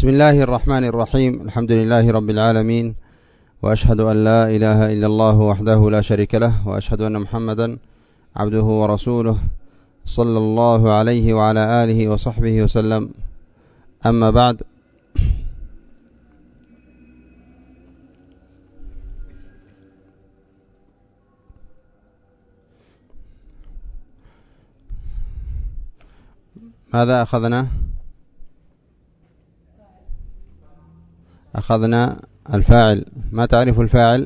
بسم الله الرحمن الرحيم. الحمد لله رب العالمين، وأشهد أن لا إله إلا الله وحده لا شريك له، وأشهد أن محمدا عبده ورسوله صلى الله عليه وعلى آله وصحبه وسلم. أما بعد، ماذا أخذنا؟ أخذنا الفاعل. ما تعرف الفاعل؟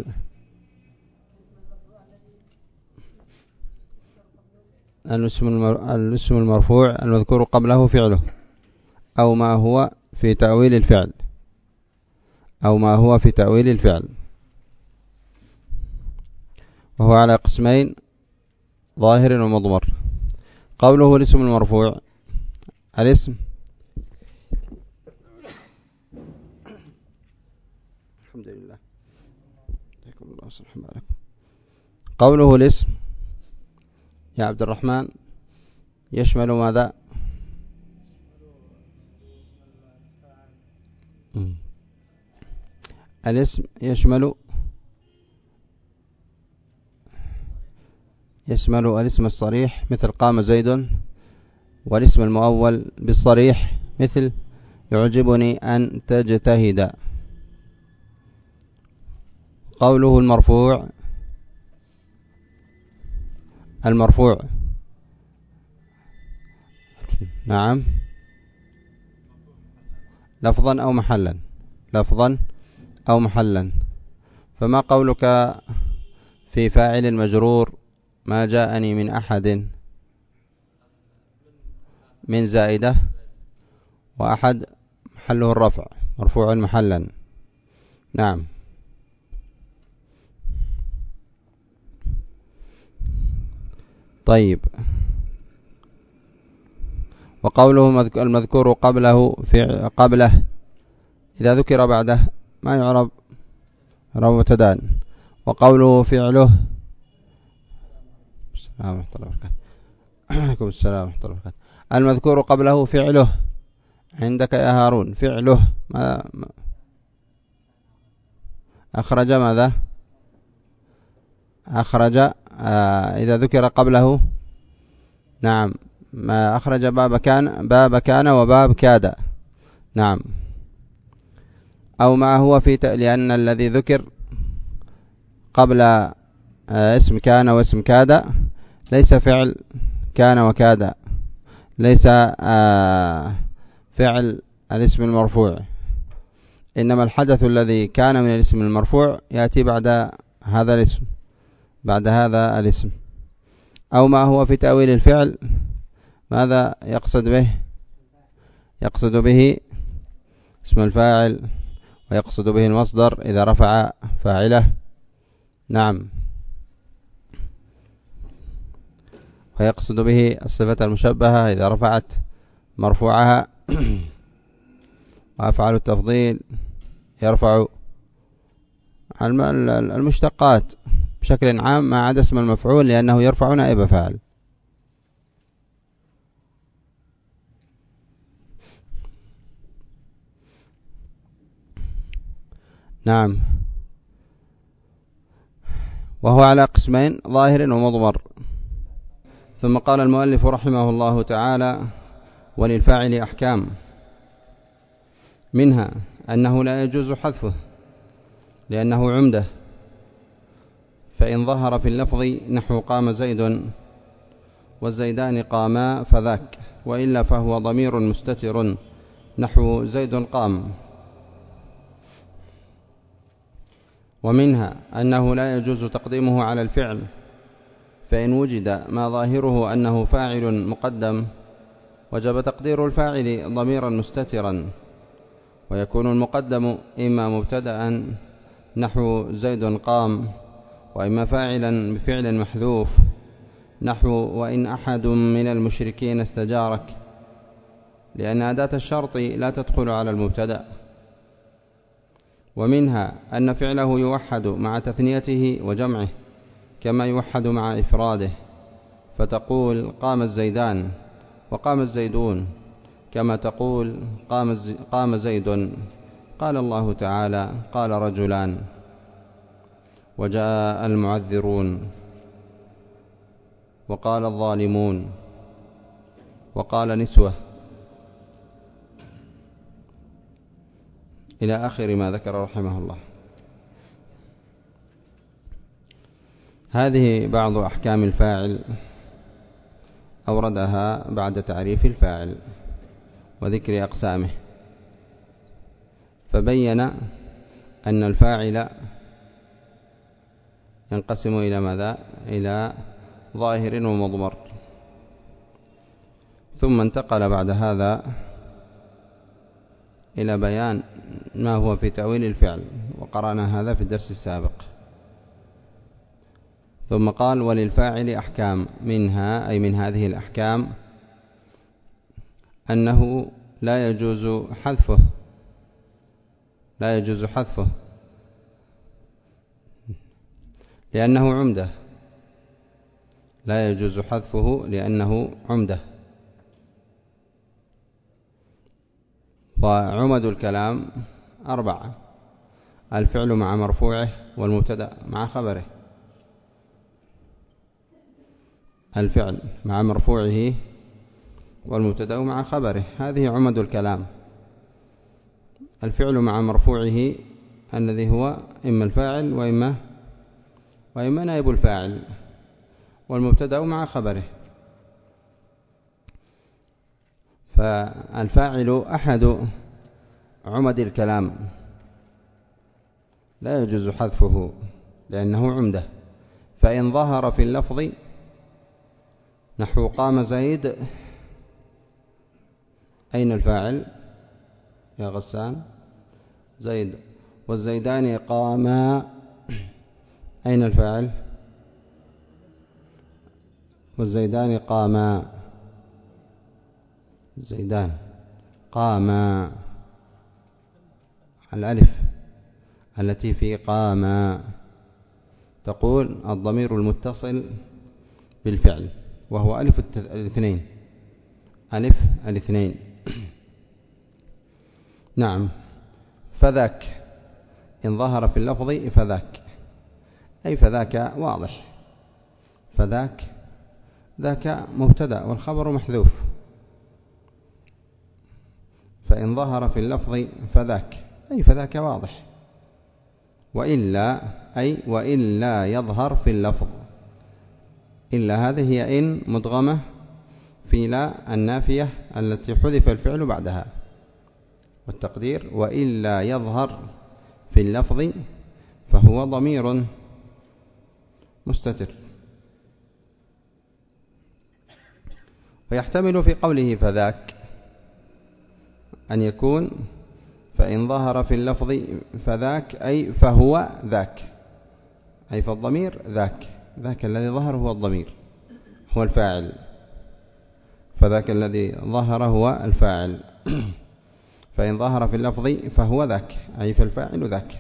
الاسم المرفوع المذكور قبله فعله، أو ما هو في تأويل الفعل، أو ما هو في تأويل الفعل، وهو على قسمين: ظاهر ومضمر. قوله الاسم المرفوع، الاسم الحمد لله. قوله الاسم يا عبد الرحمن يشمل ماذا؟ الاسم يشمل الاسم الصريح مثل قام زيد، والاسم المؤول بالصريح مثل يعجبني أن تجتهد. قوله المرفوع نعم، لفظا أو محلا. فما قولك في فاعل مجرور ما جاءني من أحد؟ من زائدة، وأحد محله الرفع، مرفوع محلا. نعم. طيب، وقوله المذكور قبله إذا ذكر بعده ما يعرب مبتدأ. وقوله فعله السلام ورحمة الله وبركاته. المذكور قبله فعله عندك يا هارون، فعله ما أخرج ماذا؟ أخرج إذا ذكر قبله، نعم، ما أخرج باب كان وباب كاد. نعم. أو ما هو في لأن الذي ذكر قبل اسم كان واسم كاد ليس فعل كان وكاد، ليس فعل الاسم المرفوع، إنما الحدث الذي كان من الاسم المرفوع يأتي بعد هذا الاسم. أو ما هو في تأويل الفعل، ماذا يقصد به؟ يقصد به اسم الفاعل، ويقصد به المصدر إذا رفع فاعله. نعم. ويقصد به الصفة المشبهة إذا رفعت مرفوعها. وأفعال التفضيل يرفع المشتقات بشكل عام ما عدا اسم المفعول، لأنه يرفع نائب فاعل. نعم. وهو على قسمين: ظاهر ومضمر. ثم قال المؤلف رحمه الله تعالى: وللفاعل أحكام، منها أنه لا يجوز حذفه لأنه عمده، فإن ظهر في اللفظ نحو قام زيد والزيدان قاما فذاك، وإلا فهو ضمير مستتر نحو زيد قام. ومنها أنه لا يجوز تقديمه على الفعل، فإن وجد ما ظاهره أنه فاعل مقدم وجب تقدير الفاعل ضميرا مستترا، ويكون المقدم إما مبتدأ نحو زيد قام، وإما فاعلا بفعل محذوف نحو وإن أحد من المشركين استجارك، لأن أداة الشرط لا تدخل على المبتدأ. ومنها أن فعله يوحد مع تثنيته وجمعه كما يوحد مع إفراده، فتقول قام الزيدان وقام الزيدون، كما تقول قام زيد، قال الله تعالى قال رجلان، وجاء المعذرون، وقال الظالمون، وقال نسوة، إلى آخر ما ذكر رحمه الله. هذه بعض أحكام الفاعل أوردها بعد تعريف الفاعل وذكر أقسامه، فبين أن الفاعل ينقسم إلى ماذا؟ إلى ظاهر ومضمر. ثم انتقل بعد هذا إلى بيان ما هو في تأويل الفعل، وقرأنا هذا في الدرس السابق. ثم قال وللفاعل أحكام، منها أي من هذه الأحكام أنه لا يجوز حذفه، لا يجوز حذفه لأنه عمدة، لا يجوز حذفه لأنه عمدة. وعمد الكلام 4: الفعل مع مرفوعه، والمبتدأ مع خبره. الفعل مع مرفوعه والمبتدأ مع خبره، هذه عمد الكلام. الفعل مع مرفوعه الذي هو إما الفاعل وإما نائب الفاعل، والمبتدأ مع خبره. فالفاعل أحد عمد الكلام، لا يجوز حذفه لأنه عمده. فإن ظهر في اللفظ نحو قام زيد، أين الفاعل يا غسان؟ زيد. والزيدان قاما، أين الفاعل؟ والزيدان قاما، زيدان قاما، الألف التي في قاما تقول الضمير المتصل بالفعل، وهو ألف الاثنين، ألف الاثنين. نعم. فذاك إن ظهر في اللفظ فذاك، أي فذاك واضح، فذاك ذاك مبتدأ والخبر محذوف. فإن ظهر في اللفظ فذاك، أي فذاك واضح. وإلا أي وإلا يظهر في اللفظ، إلا هذه هي إن مدغمة في لا النافية التي حذف الفعل بعدها، والتقدير وإلا يظهر في اللفظ فهو ضمير مستتر. ويحتمل في قوله فذاك أن يكون فإن ظهر في اللفظ فذاك أي فهو ذاك، أي فالضمير ذاك، ذاك الذي ظهر هو الضمير، هو الفاعل، فذاك الذي ظهر هو الفاعل. فإن ظهر في اللفظ فهو ذاك، أي فالفاعل ذاك.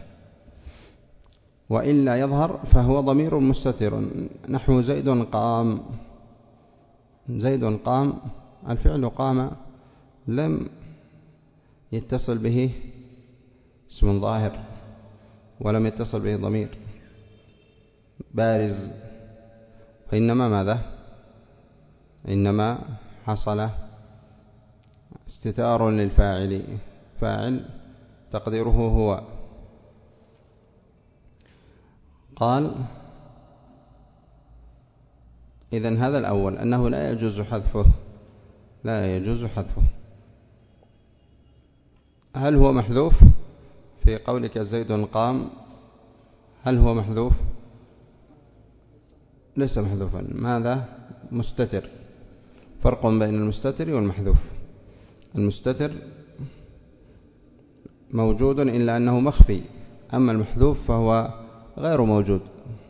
وإلا يظهر فهو ضمير مستتر، نحو زيد قام. زيد قام، الفعل قام لم يتصل به اسم ظاهر، ولم يتصل به ضمير بارز، وإنما ماذا؟ إنما حصل استتار للفاعل، فاعل تقديره هو. قال إذن هذا الأول أنه لا يجوز حذفه، لا يجوز حذفه. هل هو محذوف؟ في قولك زيد قام هل هو محذوف؟ ليس محذوفا. ماذا؟ مستتر. فرق بين المستتر والمحذوف. المستتر موجود إلا أنه مخفي، أما المحذوف فهو غير موجود.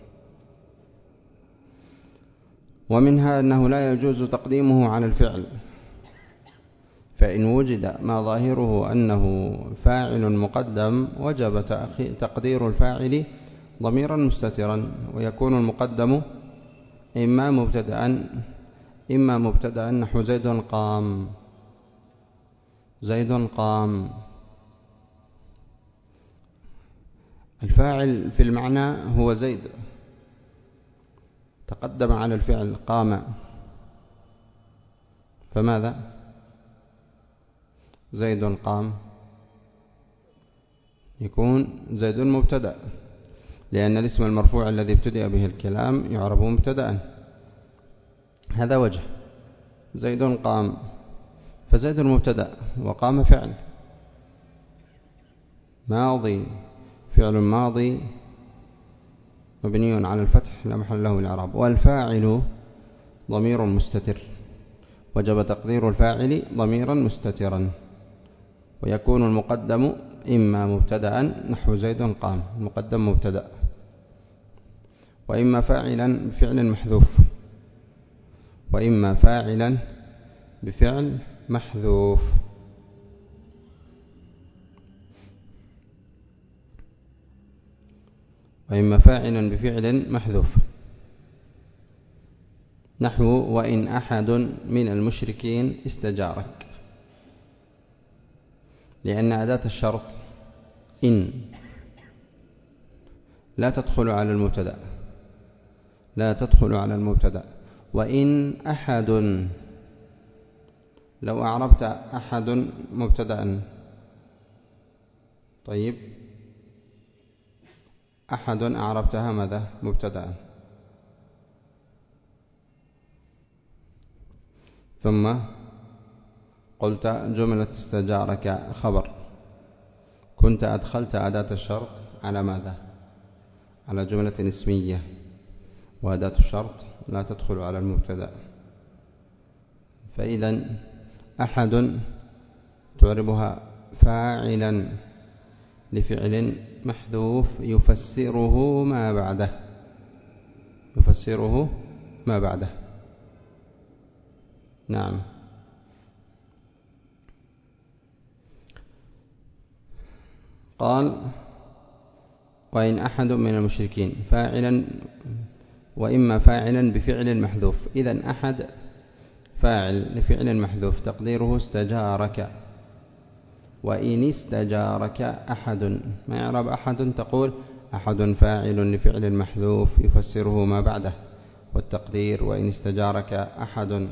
ومنها أنه لا يجوز تقديمه على الفعل، فإن وجد ما ظاهره أنه فاعل مقدم وجب تقدير الفاعل ضميرا مستترا، ويكون المقدم إما مبتدأ نحو زيد قام، زيد قام. الفاعل في المعنى هو زيد، تقدم على الفعل قام، فماذا؟ زيد قام يكون زيد مبتدأ، لأن الاسم المرفوع الذي ابتدأ به الكلام يعرب مبتدأ. هذا وجه. زيد قام، فزيد مبتدأ وقام فعل ماضي، فعل ماضي مبني على الفتح لا محل له من الإعراب. والفاعل ضمير مستتر، وجب تقدير الفاعل ضميرا مستترا، ويكون المقدم إما مبتدأ نحو زيد قام، المقدم مبتدأ، وإما فاعلا بفعل محذوف، وإما فاعلا بفعل محذوف. وإما فاعلا بفعل محذوف نحو وإن أحد من المشركين استجارك، لأن أداة الشرط إن لا تدخل على المبتدأ، لا تدخل على المبتدأ. وإن أحد، لو أعربت أحد مبتدأ، طيب أحد أعربتها ماذا؟ مبتدأ، ثم قلت جملة استجارك خبر، كنت أدخلت أداة الشرط على ماذا؟ على جملة اسمية، وأداة الشرط لا تدخل على المبتدأ. فإذا أحد تعربها فاعلا لفعل محذوف يفسره ما بعده، يفسره ما بعده. نعم. قال وإن أحد من المشركين فاعلا، وإما فاعلا بفعل محذوف. إذن أحد فاعل لفعل محذوف تقديره استجارك. وإن استجارك أحد، ما يعرب أحد؟ تقول أحد فاعل لفعل محذوف يفسره ما بعده، والتقدير وإن استجارك أحد.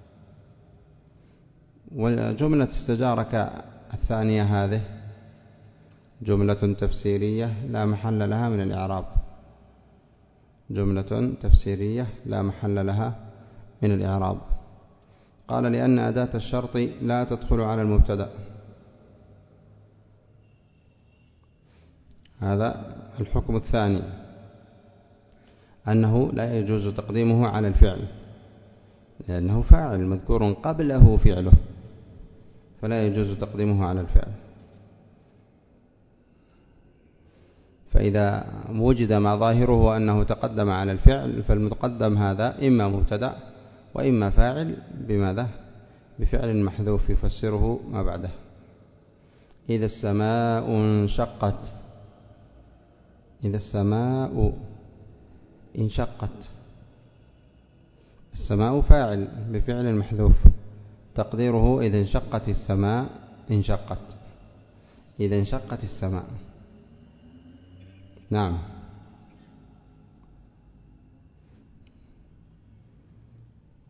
وجملة استجارك الثانية هذه جملة تفسيرية لا محل لها من الإعراب، جملة تفسيرية لا محل لها من الإعراب. قال لأن أداة الشرط لا تدخل على المبتدأ. هذا الحكم الثاني، أنه لا يجوز تقديمه على الفعل، لأنه فاعل مذكور قبله فعله، فلا يجوز تقديمه على الفعل. فإذا وجد ما ظاهره أنه تقدم على الفعل، فالمتقدم هذا إما مبتدأ وإما فاعل بماذا؟ بفعل محذوف يفسره ما بعده. إذا السماء انشقت، إذا السماء انشقت، السماء فاعل بفعل محذوف تقديره إذا انشقت السماء، انشقت، إذا انشقت السماء. نعم.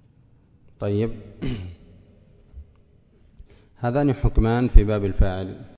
طيب هذان حكمان في باب الفاعل.